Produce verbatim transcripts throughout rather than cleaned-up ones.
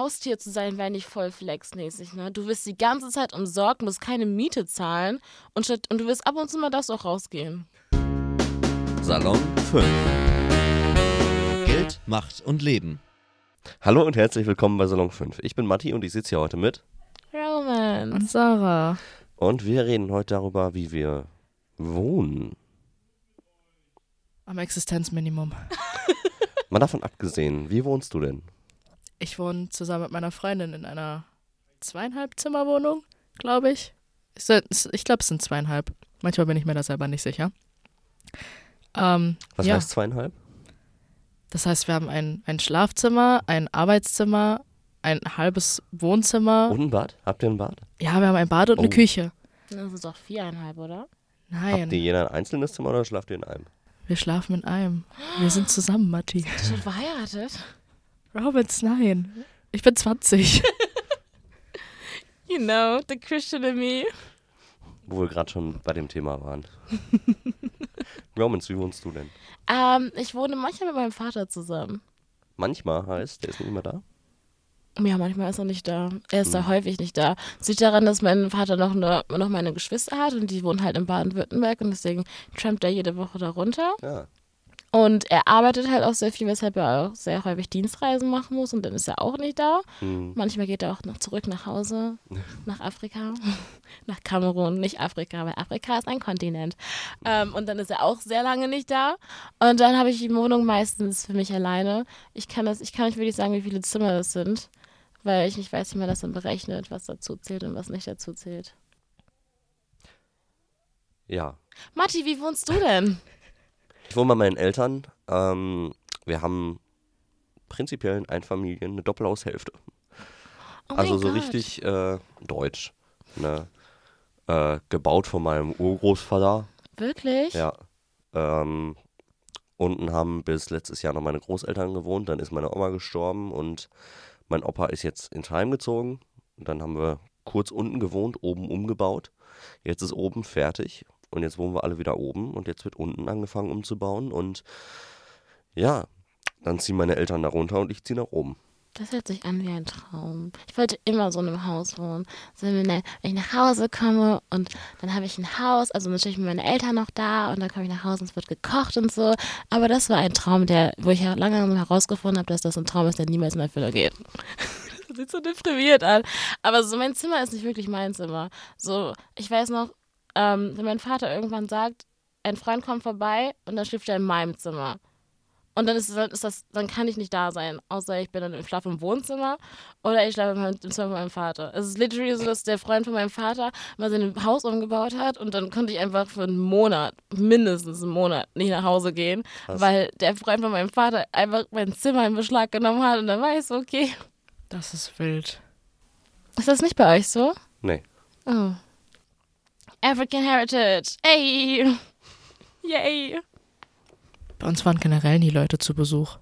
Haustier zu sein, wäre nicht voll flexmäßig, ne? Du wirst die ganze Zeit umsorgt, musst keine Miete zahlen und, statt, und du wirst ab und zu mal das auch rausgehen. Salon fünf. Geld, Macht und Leben. Hallo und herzlich willkommen bei Salon fünf. Ich bin Matti und ich sitze hier heute mit Roman und Sarah. Und wir reden heute darüber, wie wir wohnen. Am Existenzminimum. Mal davon abgesehen, wie wohnst du denn? Ich wohne zusammen mit meiner Freundin in einer zweieinhalb Zimmerwohnung, glaube ich. Ich glaube, es sind zweieinhalb. Manchmal bin ich mir da selber nicht sicher. Ähm, Was ja. heißt zweieinhalb? Das heißt, wir haben ein, ein Schlafzimmer, ein Arbeitszimmer, ein halbes Wohnzimmer. Und ein Bad? Habt ihr ein Bad? Ja, wir haben ein Bad und Oh. eine Küche. Das ist doch viereinhalb, oder? Nein, Habt ihr jeder ein einzelnes Zimmer oder schlaft ihr in einem? wir schlafen in einem. Wir sind zusammen, Matti. Bist du schon verheiratet? Robins, nein. Ich bin zwanzig. You know, the Christian in me. Wo wir gerade schon bei dem Thema waren. Romans, wie wohnst du denn? Ähm, ich wohne manchmal mit meinem Vater zusammen. Manchmal heißt, der ist nicht immer da? Ja, manchmal ist er nicht da. Er ist Hm. da häufig nicht da. Das liegt daran, dass mein Vater noch, eine, noch meine Geschwister hat und die wohnen halt in Baden-Württemberg und deswegen trampt er jede Woche da runter. Ja. Und er arbeitet halt auch sehr viel, weshalb er auch sehr häufig Dienstreisen machen muss und dann ist er auch nicht da. Hm. Manchmal geht er auch noch zurück nach Hause, nach Afrika, nach Kamerun, nicht Afrika, weil Afrika ist ein Kontinent. Ähm, und dann ist er auch sehr lange nicht da. Und dann habe ich die Wohnung meistens für mich alleine. Ich kann das, ich kann nicht wirklich sagen, wie viele Zimmer das sind, weil ich nicht weiß, wie man das dann berechnet, was dazu zählt und was nicht dazu zählt. Ja. Matti, wie wohnst du denn? Ich wohne bei meinen Eltern. Ähm, wir haben prinzipiell in Einfamilien eine Doppelhaushälfte. Oh also mein so Gott. richtig äh, deutsch. Ne? Äh, gebaut von meinem Urgroßvater. Wirklich? Ja. Ähm, unten haben bis letztes Jahr noch meine Großeltern gewohnt. Dann ist meine Oma gestorben und mein Opa ist jetzt ins Heim gezogen. Und dann haben wir kurz unten gewohnt, oben umgebaut. Jetzt ist oben fertig. Und jetzt wohnen wir alle wieder oben und jetzt wird unten angefangen umzubauen und ja, dann ziehen meine Eltern da runter und ich ziehe nach oben. Das hört sich an wie ein Traum. Ich wollte immer so in einem Haus wohnen. So, wenn wenn ich nach Hause komme und dann habe ich ein Haus, also natürlich sind meine Eltern noch da und dann komme ich nach Hause und es wird gekocht und so. Aber das war ein Traum, der, wo ich ja lange herausgefunden habe, dass das ein Traum ist, der niemals in Erfüllung geht. Das sieht so deprimiert an. Aber so mein Zimmer ist nicht wirklich mein Zimmer. So, ich weiß noch, ähm, wenn mein Vater irgendwann sagt, ein Freund kommt vorbei und dann schläft er in meinem Zimmer. Und dann ist, das, ist das, dann kann ich nicht da sein, außer ich bin dann im Schlaf im Wohnzimmer oder ich schlafe im, im Zimmer von meinem Vater. Es ist literally so, dass der Freund von meinem Vater mal sein Haus umgebaut hat und dann konnte ich einfach für einen Monat, mindestens einen Monat, nicht nach Hause gehen, Krass. weil der Freund von meinem Vater einfach mein Zimmer in Beschlag genommen hat und dann war ich so, okay. Das ist wild. Ist das nicht bei euch so? Nee. Oh. African Heritage. Ey. Yay. Bei uns waren generell nie Leute zu Besuch.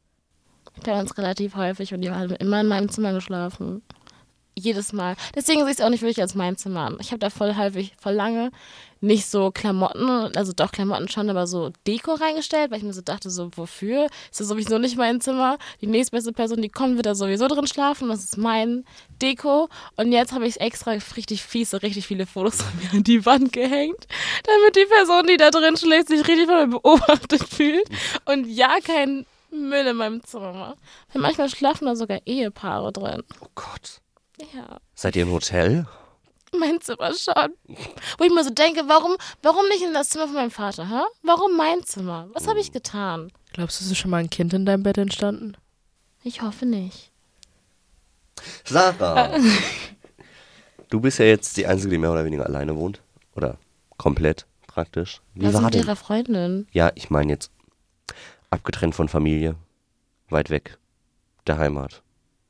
Bei uns relativ häufig und die haben immer in meinem Zimmer geschlafen. Jedes Mal. Deswegen sehe ich es auch nicht wirklich als mein Zimmer an. Ich habe da voll häufig, voll lange nicht so Klamotten, also doch Klamotten schon, aber so Deko reingestellt, weil ich mir so dachte, so wofür? Ist das sowieso nicht mein Zimmer? Die nächstbeste Person, die kommt, wird da sowieso drin schlafen. Das ist mein Deko. Und jetzt habe ich extra richtig fiese, richtig viele Fotos von mir an die Wand gehängt, damit die Person, die da drin schläft, sich richtig von mir beobachtet fühlt und ja kein Müll in meinem Zimmer macht. Weil manchmal schlafen da sogar Ehepaare drin. Oh Gott. Ja. Seid ihr im Hotel? Mein Zimmer schon. Wo ich mir so denke, warum, warum nicht in das Zimmer von meinem Vater, hä? Warum mein Zimmer? Was habe ich getan? Glaubst du, es ist schon mal ein Kind in deinem Bett entstanden? Ich hoffe nicht. Sarah. Du bist ja jetzt die Einzige, die mehr oder weniger alleine wohnt. Oder komplett praktisch. Wie Was ist war mit denn? ihrer Freundin? Ja, ich meine jetzt abgetrennt von Familie. Weit weg. Der Heimat.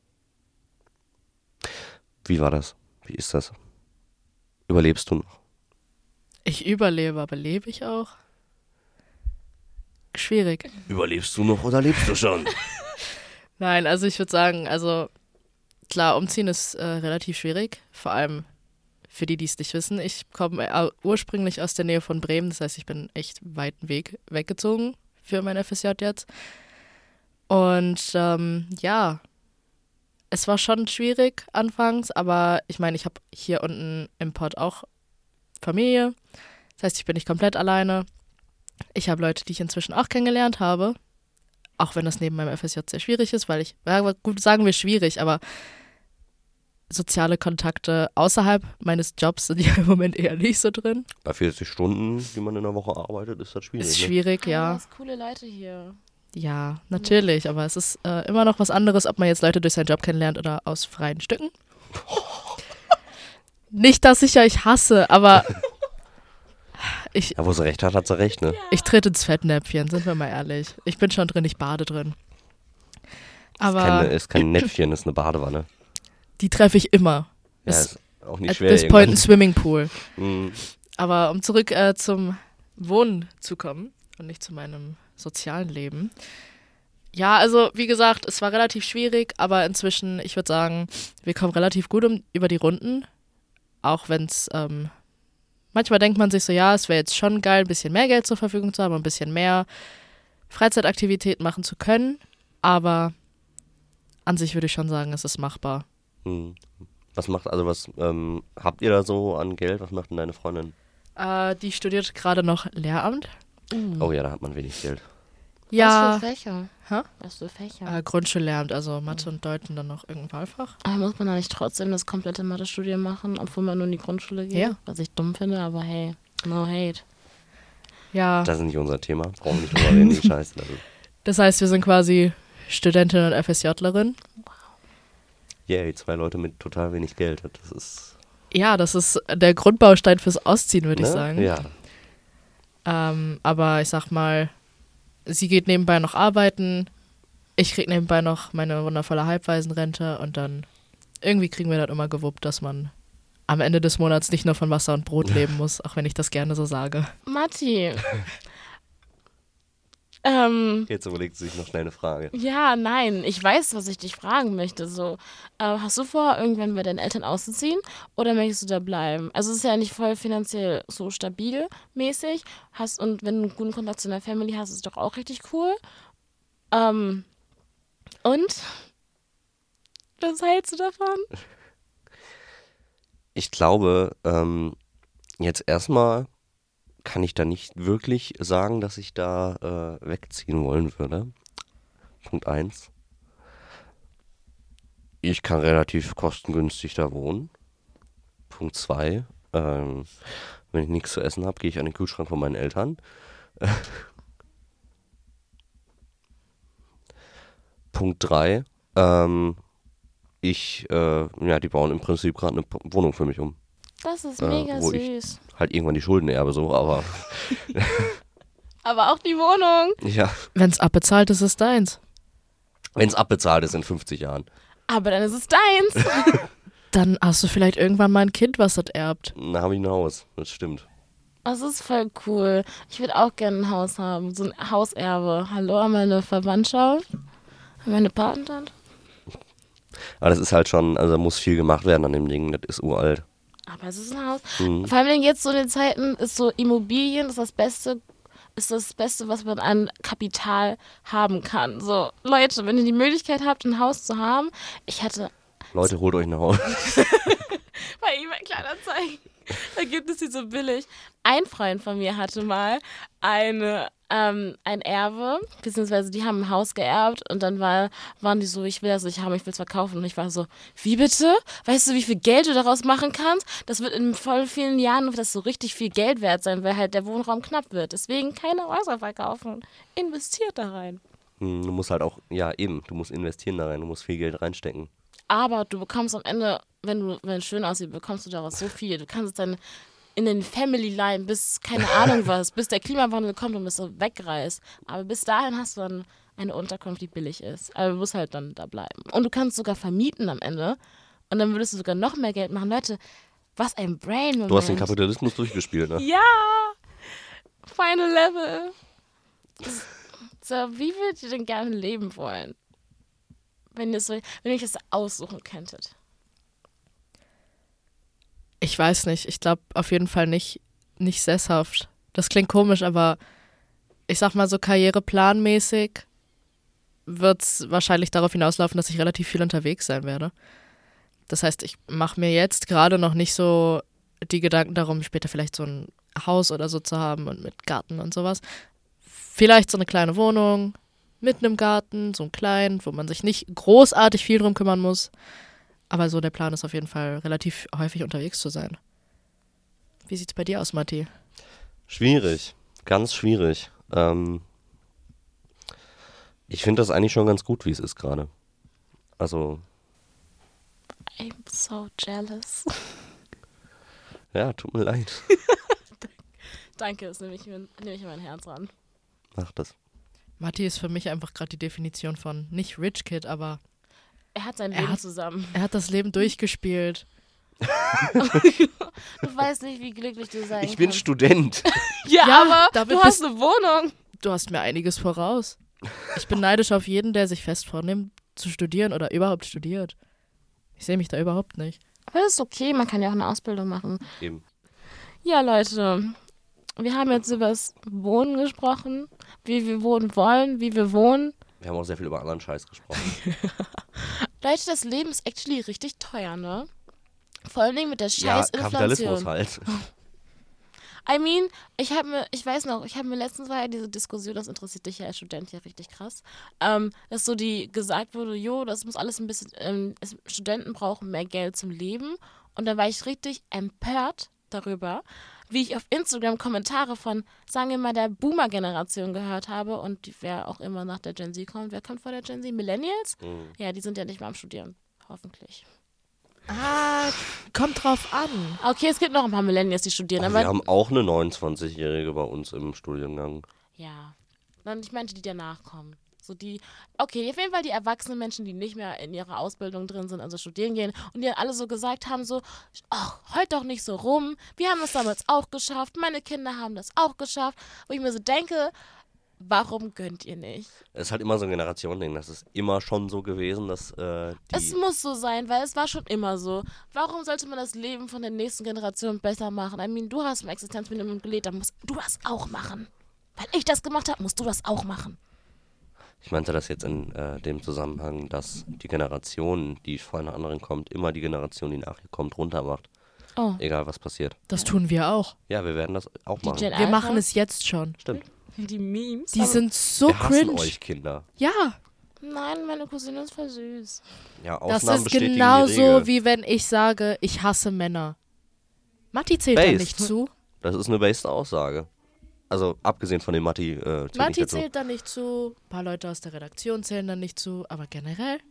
Wie war das? Wie ist das? Überlebst du noch? Ich überlebe, aber lebe ich auch? Schwierig. Überlebst du noch oder lebst du schon? Nein, also ich würde sagen, also klar, umziehen ist äh, relativ schwierig, vor allem für die, die es nicht wissen. Ich komme äh, ursprünglich aus der Nähe von Bremen, das heißt, ich bin echt weiten Weg weggezogen für mein F S J jetzt. Und ähm, ja, es war schon schwierig anfangs, aber ich meine, ich habe hier unten im Pott auch Familie. Das heißt, ich bin nicht komplett alleine. Ich habe Leute, die ich inzwischen auch kennengelernt habe. Auch wenn das neben meinem F S J sehr schwierig ist, weil ich, ja, gut, sagen wir schwierig, aber soziale Kontakte außerhalb meines Jobs sind ja im Moment eher nicht so drin. Bei vierzig Stunden, die man in der Woche arbeitet, ist das schwierig. Ist ne? schwierig, Du ja. hast coole Leute hier. Ja, natürlich, aber es ist äh, immer noch was anderes, ob man jetzt Leute durch seinen Job kennenlernt oder aus freien Stücken. Nicht, dass ich euch hasse, aber ich, Ja, wo sie recht hat, hat sie recht, ne? ich trete ins Fettnäpfchen, sind wir mal ehrlich. Ich bin schon drin, ich bade drin. Ist kein, Aber ist kein Näpfchen, ist eine Badewanne. die treffe ich immer. Ja, Ist ist auch nicht at schwer. this point ein irgendwann. Swimmingpool. Mhm. Aber um zurück äh, zum Wohnen zu kommen und nicht zu meinem sozialen Leben. Ja, also wie gesagt, es war relativ schwierig, aber inzwischen, ich würde sagen, wir kommen relativ gut um, über die Runden. Auch wenn es, ähm, manchmal denkt man sich so, ja, es wäre jetzt schon geil, ein bisschen mehr Geld zur Verfügung zu haben, ein bisschen mehr Freizeitaktivitäten machen zu können. Aber an sich würde ich schon sagen, es ist machbar. Mhm. Was macht, also was ähm, habt ihr da so an Geld? Was macht denn deine Freundin? Äh, die studiert gerade noch Lehramt. Oh ja, da hat man wenig Geld. Ja, Was für Fächer? Hä? Was für Fächer? äh, Grundschullehramt, also Mathe und Deuten, dann noch irgendein Wahlfach. Aber muss man da nicht trotzdem das komplette Mathe-Studium machen, obwohl man nur in die Grundschule geht? Ja. Was ich dumm finde, aber hey, no hate. Ja, Das ist nicht unser Thema. Brauchen wir nicht drüber reden, die Scheiße. Das ist, das heißt, wir sind quasi Studentin und FSJlerin. yay, zwei Leute mit total wenig Geld. Das ist, Ja, das ist der Grundbaustein fürs Ausziehen, würde ich ne? sagen. Ja. Ähm, aber ich sag mal, sie geht nebenbei noch arbeiten, ich krieg nebenbei noch meine wundervolle Halbwaisenrente und dann irgendwie kriegen wir das immer gewuppt, dass man am Ende des Monats nicht nur von Wasser und Brot leben muss, auch wenn ich das gerne so sage. Matti. ähm, Jetzt überlegt sie sich noch schnell eine Frage. ja, nein, ich weiß, was ich dich fragen möchte. So, äh, hast du vor, irgendwann bei deinen Eltern auszuziehen oder möchtest du da bleiben? Also es ist ja nicht voll finanziell so stabil mäßig. Hast, und wenn du einen guten Kontakt zu deiner Family hast, ist es doch auch richtig cool. Ähm, und? Was hältst du davon? Ich glaube, ähm, jetzt erstmal kann ich da nicht wirklich sagen, dass ich da äh, wegziehen wollen würde. Punkt eins. Ich kann relativ kostengünstig da wohnen. Punkt zwei. Ähm, wenn ich nichts zu essen habe, gehe ich an den Kühlschrank von meinen Eltern. Punkt drei. Ähm, ich, äh, ja, die bauen im Prinzip gerade eine P- Wohnung für mich um. Das ist Äh, mega wo ich- süß. Halt irgendwann die Schulden erbe, so, aber Aber auch die Wohnung. ja, Wenn's abbezahlt ist, ist es deins. wenn es abbezahlt ist in fünfzig Jahren, Aber dann ist es deins. Dann hast du vielleicht irgendwann mal ein Kind, was das erbt. dann habe ich ein Haus, das stimmt. Das ist voll cool. Ich würde auch gerne ein Haus haben. So ein Hauserbe. Hallo an meine Verwandtschaft. An meine Patentante. Aber das ist halt schon, also da muss viel gemacht werden an dem Ding, das ist uralt. Aber es ist ein Haus. Mhm. Vor allem jetzt so in den Zeiten ist so Immobilien ist das Beste, ist das Beste, was man an Kapital haben kann. So, Leute, wenn ihr die Möglichkeit habt, ein Haus zu haben, ich hatte Leute, holt euch ein Haus. bei eBay Kleinanzeigen, da gibt es die so billig. Ein Freund von mir hatte mal eine, ähm, ein Erbe, beziehungsweise die haben ein Haus geerbt und dann war, waren die so, ich will das nicht haben, ich will es verkaufen. Und ich war so, wie bitte? Weißt du, wie viel Geld du daraus machen kannst? Das wird in voll vielen Jahren wird das so richtig viel Geld wert sein, weil halt der Wohnraum knapp wird. Deswegen keine Häuser verkaufen. Investiert da rein. Hm, Du musst halt auch, ja eben, du musst investieren da rein, du musst viel Geld reinstecken. Aber du bekommst am Ende, wenn du, wenn es schön aussieht, bekommst du daraus so viel. Du kannst es dann in den Family Line bis, keine Ahnung was, bis der Klimawandel kommt und bis du wegreist. Aber bis dahin hast du dann eine Unterkunft, die billig ist. Aber du musst halt dann da bleiben. Und du kannst sogar vermieten am Ende. Und dann würdest du sogar noch mehr Geld machen. Leute, was ein Brain-Moment. Du hast den Kapitalismus durchgespielt, ne? Ja! Final Level. So, wie würdet ihr denn gerne leben wollen? Wenn ihr, so, wenn ihr euch das aussuchen könntet. Ich weiß nicht. Ich glaube auf jeden Fall nicht, nicht sesshaft. Das klingt komisch, aber ich sag mal so karriereplanmäßig wird es wahrscheinlich darauf hinauslaufen, dass ich relativ viel unterwegs sein werde. Das heißt, ich mache mir jetzt gerade noch nicht so die Gedanken darum, später vielleicht so ein Haus oder so zu haben und mit Garten und sowas. Vielleicht so eine kleine Wohnung mit einem Garten, so einen kleinen, wo man sich nicht großartig viel drum kümmern muss. Aber so der Plan ist auf jeden Fall, relativ häufig unterwegs zu sein. Wie sieht's bei dir aus, Matti? Schwierig, ganz schwierig. Ähm, ich finde das eigentlich schon ganz gut, wie es ist gerade. Also, I'm so jealous. ja, tut mir leid. Danke, das nehme ich, mir, nehme ich in mein Herz ran. Mach das. Matti ist für mich einfach gerade die Definition von nicht Rich Kid, aber Er hat sein Er Leben hat- zusammen. er hat das Leben durchgespielt. Du weißt nicht, wie glücklich du sein Ich bin kannst. Student. Ja, Ja, aber damit du hast eine Wohnung. Du hast mir einiges voraus. Ich bin neidisch auf jeden, der sich fest vornimmt, zu studieren oder überhaupt studiert. Ich sehe mich da überhaupt nicht. Aber das ist okay, man kann ja auch eine Ausbildung machen. Eben. Ja, Leute, wir haben jetzt über das Wohnen gesprochen, wie wir wohnen wollen, wie wir wohnen. Wir haben auch sehr viel über anderen Scheiß gesprochen. Leute, das Leben ist actually richtig teuer, ne? Vor allen Dingen mit der Ja, scheiß Kapitalismus Inflation. halt. I mean, ich habe mir, ich weiß noch, ich habe mir letztens war ja diese Diskussion, das interessiert dich ja als Student ja richtig krass, ähm, dass so die gesagt wurde, jo, das muss alles ein bisschen, ähm, es, Studenten brauchen mehr Geld zum Leben. Und da war ich richtig empört darüber, wie ich auf Instagram Kommentare von, sagen wir mal, der Boomer-Generation gehört habe und die, wer auch immer nach der Gen Z kommt. Wer kommt vor der Gen Z? Millennials? Mhm. Ja, die sind ja nicht mehr am Studieren. Hoffentlich. Ah, kommt drauf an. Okay, es gibt noch ein paar Millennials, die studieren, Ach, aber wir haben auch eine neunundzwanzigjährige bei uns im Studiengang. ja. Nein, ich meinte, die danach kommen. So die, okay, auf jeden Fall die erwachsenen Menschen, die nicht mehr in ihrer Ausbildung drin sind, also studieren gehen und die dann alle so gesagt haben, so, ach, heult doch nicht so rum, wir haben das damals auch geschafft, meine Kinder haben das auch geschafft, wo ich mir so denke, warum gönnt ihr nicht? Es ist halt immer so ein Generationending. Das ist immer schon so gewesen, dass äh, die... Es muss so sein, weil es war schon immer so. Warum sollte man das Leben von der nächsten Generation besser machen? I mean, du hast im Existenzminimum gelebt, dann musst du das auch machen. Weil ich das gemacht habe, musst du das auch machen. Ich meinte das jetzt in äh, dem Zusammenhang, dass die Generation, die vor einer anderen kommt, immer die Generation, die nach ihr kommt, runter macht. Oh, Egal, was passiert. Das tun wir auch. Ja, wir werden das auch die machen. Gen Wir Alpha, machen es jetzt schon. Stimmt. die Memes. Die aber- sind so wir hassen cringe. euch, Kinder. Ja, Nein, meine Cousine ist voll süß. Ja, das Ausnahmen ist bestätigen die genauso, Regel. wie wenn ich sage, ich hasse Männer. Matti zählt da Based. nicht zu. Das ist eine based Aussage. Also, abgesehen von dem Matti äh, zählt Matti nicht dazu. zählt da nicht zu. Ein paar Leute aus der Redaktion zählen da nicht zu. Aber generell.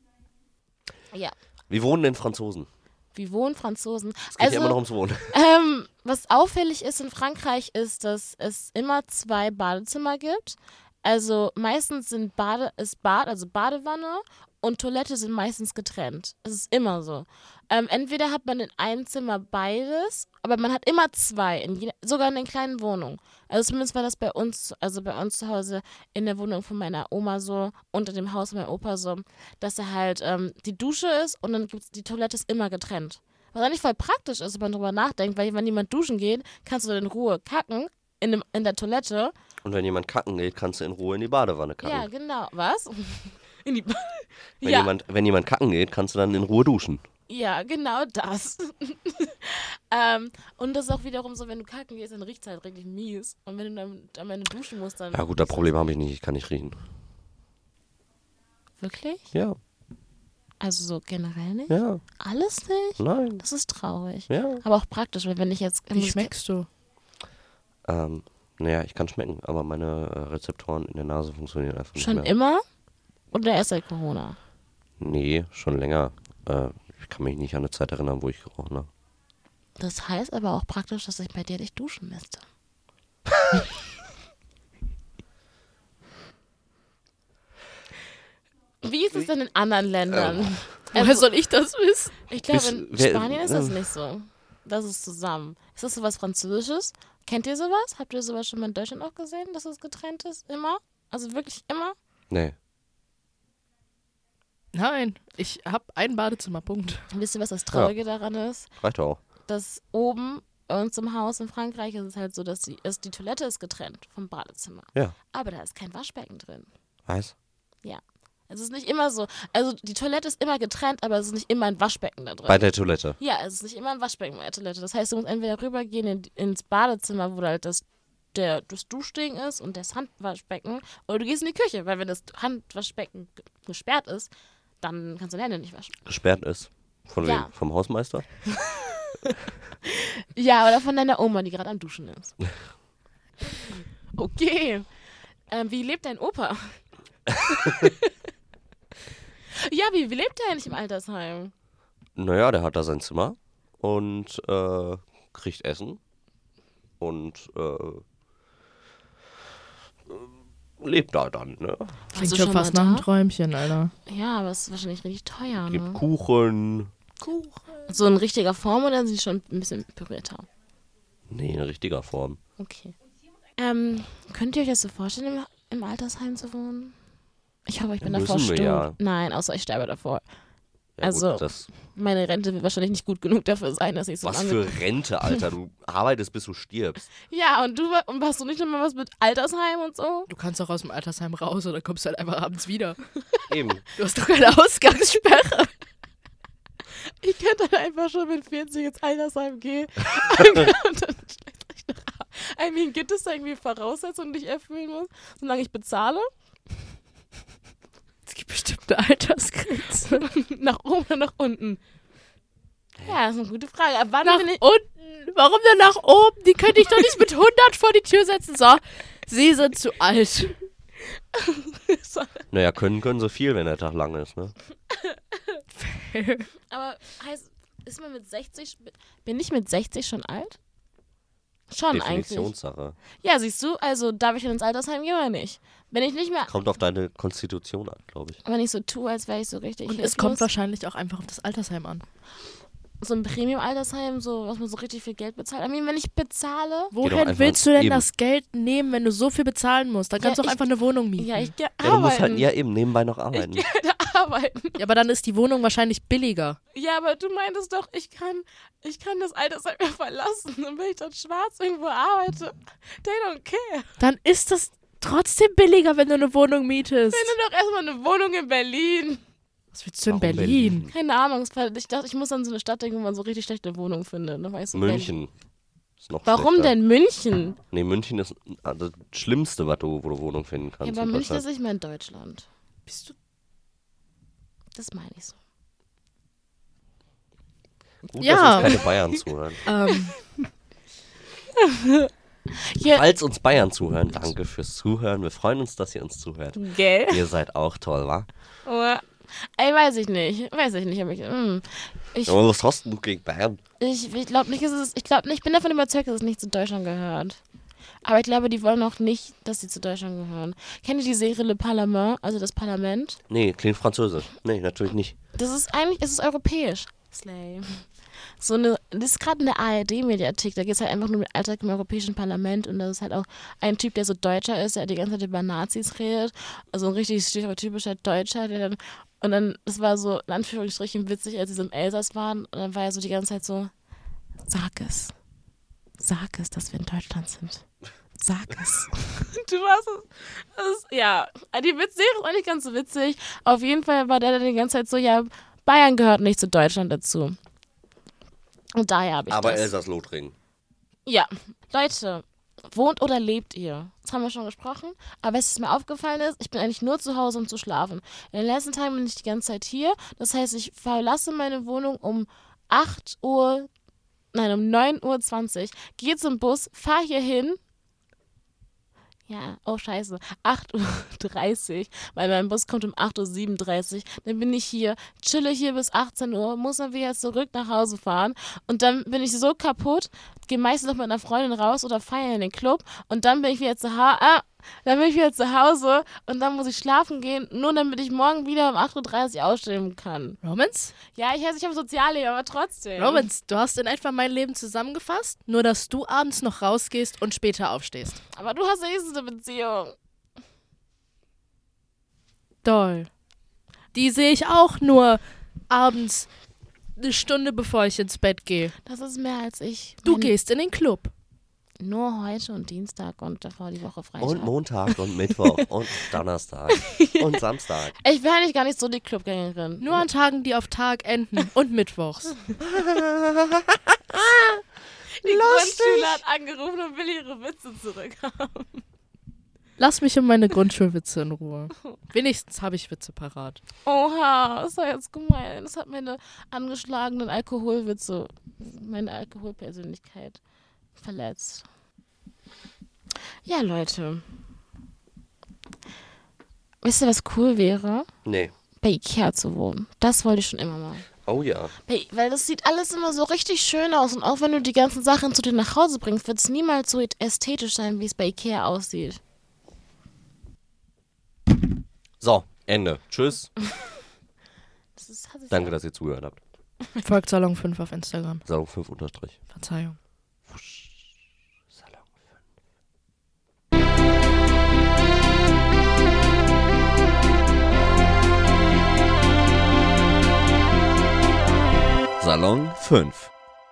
Ja, Wie wohnen denn Franzosen? wie wohnen Franzosen? Es geht ja Also, immer noch ums Wohnen. ähm, was auffällig ist in Frankreich, ist, dass es immer zwei Badezimmer gibt. Also meistens sind Bade, ist Bad, also Badewanne und Toilette sind meistens getrennt. Es ist immer so. Ähm, entweder hat man in einem Zimmer beides, aber man hat immer zwei, in jeder, sogar in den kleinen Wohnungen. Also zumindest war das bei uns, also bei uns zu Hause in der Wohnung von meiner Oma so, unter dem Haus von meinem Opa so, dass da halt ähm, die Dusche ist und dann gibt's die Toilette ist immer getrennt. Was eigentlich voll praktisch ist, wenn man drüber nachdenkt, weil wenn jemand duschen geht, kannst du in Ruhe kacken in, dem, in der Toilette. Und wenn jemand kacken geht, kannst du in Ruhe in die Badewanne kacken. Ja, genau. Was? In die ba wenn, ja, jemand, wenn jemand kacken geht, kannst du dann in Ruhe duschen. ja, genau das. ähm, und das ist auch wiederum so, wenn du kacken gehst, dann riecht es halt richtig mies. Und wenn du dann am Ende duschen musst, dann... Ja gut, das Problem habe ich nicht. Ich kann nicht riechen. Wirklich? Ja, Also so generell nicht? ja, Alles nicht? nein, Das ist traurig. ja. Aber auch praktisch, weil wenn ich jetzt... Wie schmeckst du? Ähm, naja, ich kann schmecken, aber meine äh, Rezeptoren in der Nase funktionieren einfach nicht Schon mehr. immer? Oder erst seit Corona? Nee, schon länger. Äh, ich kann mich nicht an eine Zeit erinnern, wo ich gerochen habe. Das heißt aber auch praktisch, dass ich bei dir nicht duschen müsste. Wie ist es denn in anderen Ländern? Woher soll ich das wissen? Ich glaube, Bist- in wer- Spanien ist das äh. nicht so. Das ist zusammen. Ist das sowas Französisches? Kennt ihr sowas? Habt ihr sowas schon mal in Deutschland auch gesehen, dass es getrennt ist? Immer? Also wirklich immer? Nee. Nein, ich habe ein Badezimmer, Punkt. Wisst ihr, was das Traurige daran ist? Reicht auch. Dass oben bei uns im Haus in Frankreich ist es halt so, dass die, ist, die Toilette ist getrennt vom Badezimmer. Ja. Aber da ist kein Waschbecken drin. Weiß? Ja. Es ist nicht immer so. Also die Toilette ist immer getrennt, aber es ist nicht immer ein Waschbecken da drin. Bei der Toilette. Ja, es ist nicht immer ein Waschbecken bei der Toilette. Das heißt, du musst entweder rübergehen in, ins Badezimmer, wo halt das, der, das Duschding ist und das Handwaschbecken, oder du gehst in die Küche, weil wenn das Handwaschbecken g- gesperrt ist, dann kannst du deine Hände nicht waschen. Gesperrt ist. Von Ja. wem? Vom Hausmeister? Ja, oder von deiner Oma, die gerade am Duschen ist. Okay. Ähm, wie lebt dein Opa? Ja, wie, wie lebt der eigentlich im Altersheim? Naja, der hat da sein Zimmer und äh, kriegt Essen und äh, lebt da dann, ne? Warst Klingt du schon schon fast mal nach einem da? Träumchen, Alter. Ja, aber es ist wahrscheinlich richtig teuer, Gibt ne? Kuchen. Kuchen. So in richtiger Form oder sind die schon ein bisschen pürierter? Nee, in richtiger Form. Okay. Ähm, könnt ihr euch das so vorstellen, im, im Altersheim zu wohnen? Ich hoffe, ich bin Ja, davor müssen wir stumm. ja. Nein, außer ich sterbe davor. Ja, Also- gut, das, Meine Rente wird wahrscheinlich nicht gut genug dafür sein, dass ich so was lange... für Rente, Alter. Du arbeitest, bis du stirbst. Ja, und du und hast du nicht nochmal was mit Altersheim und so? Du kannst auch aus dem Altersheim raus oder kommst halt einfach abends wieder. Eben. Du hast doch keine Ausgangssperre. Ich könnte dann einfach schon mit vierzig ins Altersheim gehen. und dann schlecht ich noch ab. I mean, gibt es da irgendwie Voraussetzungen, die ich erfüllen muss, solange ich bezahle? Es gibt bestimmt eine Altersgrenze. Nach oben oder nach unten? Ja, das ist eine gute Frage. Ab wann Nach bin ich... unten. Warum denn nach oben? Die könnte ich doch nicht mit hundert vor die Tür setzen. So, sie sind zu alt. Naja, können können so viel, wenn der Tag lang ist, ne? Aber heißt, ist man mit sechzig... Bin ich mit sechzig schon alt? Schon eigentlich. Definitionssache. Ja, siehst du, also darf ich dann ins Altersheim gehen oder nicht? Wenn ich nicht mehr... Kommt auf deine Konstitution an, glaube ich. Wenn ich so tue, als wäre ich so richtig... Und es kommt hilflos. wahrscheinlich auch einfach auf das Altersheim an. So ein Premium-Altersheim, so, was man so richtig viel Geld bezahlt. I mean, wenn ich bezahle... Woher einfach willst du denn eben. das Geld nehmen, wenn du so viel bezahlen musst? Dann Ja, kannst du auch ich- einfach eine Wohnung mieten. Ja, ich gehe Ja, du musst halt arbeiten. ja eben nebenbei noch arbeiten. Ich gehe arbeiten. Ja, aber dann ist die Wohnung wahrscheinlich billiger. Ja, aber du meintest doch, ich kann, ich kann das Altersheim ja verlassen. Und wenn ich dann schwarz irgendwo arbeite, they don't care. Dann ist das trotzdem billiger, wenn du eine Wohnung mietest. Finde doch erstmal eine Wohnung in Berlin. Was willst du in Warum Berlin? Keine Ahnung, es war- ich dachte, ich muss an so eine Stadt denken, wo man so richtig schlechte Wohnungen findet. Dann war ich so, Berlin. München. Ist noch Warum schlechter. denn München? Nee, München ist also das Schlimmste, was du, wo du Wohnung finden Ja, kannst. aber in München ist Deutschland. nicht mehr in Deutschland. Bist du Das meine ich so. Gut, Ja. dass uns keine Bayern zuhören. ähm, Hier, Falls uns Bayern zuhören, danke fürs Zuhören. Wir freuen uns, dass ihr uns zuhört. gell? Ihr seid auch toll, wa? Aber, ey, weiß ich nicht. Weiß ich nicht. Aber ich, mm, ich, Aber was hast denn du gegen Bayern? ich, ich glaube nicht, dass es, ich glaube nicht, ich bin davon überzeugt, dass es nicht zu Deutschland gehört. Aber ich glaube, die wollen auch nicht, dass sie zu Deutschland gehören. Kennt ihr die Serie Le Parlement, also das Parlament? Nee, klingt französisch. Nee, natürlich nicht. Das ist eigentlich, es ist europäisch. Slay. So eine, das ist gerade in der A R D-Mediathek, da geht es halt einfach nur mit Alltag im Europäischen Parlament und das ist halt auch ein Typ, der so Deutscher ist, der die ganze Zeit über Nazis redet. Also ein richtig stereotypischer Deutscher, der dann, und dann, das war so in Anführungsstrichen witzig, als sie so im Elsass waren und dann war er so die ganze Zeit so, sag es. Sag es, dass wir in Deutschland sind. Sag es. Du warst es. Das, ja, die Witzserie ist eigentlich ganz so witzig. Auf jeden Fall war der dann die ganze Zeit so, ja, Bayern gehört nicht zu Deutschland dazu. Und daher habe ich Aber das. Elsass-Lothringen. Ja, Leute, wohnt oder lebt ihr? Das haben wir schon gesprochen. Aber was mir aufgefallen ist, ich bin eigentlich nur zu Hause, um zu schlafen. In den letzten Tagen bin ich die ganze Zeit hier. Das heißt, ich verlasse meine Wohnung um acht Uhr, nein, um neun Uhr zwanzig, gehe zum Bus, fahre hier hin. Ja, oh scheiße, acht Uhr dreißig, weil mein Bus kommt um acht Uhr siebenunddreißig. Dann bin ich hier, chille hier bis achtzehn Uhr, muss dann wieder zurück nach Hause fahren. Und dann bin ich so kaputt, gehe meistens noch mit einer Freundin raus oder feiern in den Club. Und dann bin ich wieder zu Hause, ah, dann bin ich wieder zu Hause und dann muss ich schlafen gehen, nur damit ich morgen wieder um acht Uhr dreißig ausstehen kann. Romans? Ja, ich weiß, ich habe Sozialleben, aber trotzdem. Romans, du hast in etwa mein Leben zusammengefasst, nur dass du abends noch rausgehst und später aufstehst. Aber du hast wenigstens eine Beziehung. Doll. Die sehe ich auch nur abends eine Stunde bevor ich ins Bett gehe. Das ist mehr als ich. Du Mein- gehst in den Club. Nur heute und Dienstag und davor die Woche Freitag. Und Montag und Mittwoch und Donnerstag und Samstag. Ich bin eigentlich gar nicht so die Clubgängerin. Nur an Tagen, die auf Tag enden und mittwochs. Die Grundschule hat angerufen und will ihre Witze zurückhaben. Lass mich um meine Grundschulwitze in Ruhe. Wenigstens habe ich Witze parat. Oha, das war jetzt gemein. Das hat meine angeschlagenen Alkoholwitze, meine Alkoholpersönlichkeit verletzt. Ja, Leute. Wisst ihr, was cool wäre? Nee. Bei Ikea zu wohnen. Das wollte ich schon immer mal. Oh ja. Bei, weil das sieht alles immer so richtig schön aus. Und auch wenn du die ganzen Sachen zu dir nach Hause bringst, wird es niemals so ästhetisch sein, wie es bei Ikea aussieht. So, Ende. Tschüss. Das ist, hat sich Danke, ja- dass ihr zugehört habt. Folgt Salon fünf auf Instagram. Salon fünf Unterstrich. Verzeihung. Salon fünf. Salon fünf.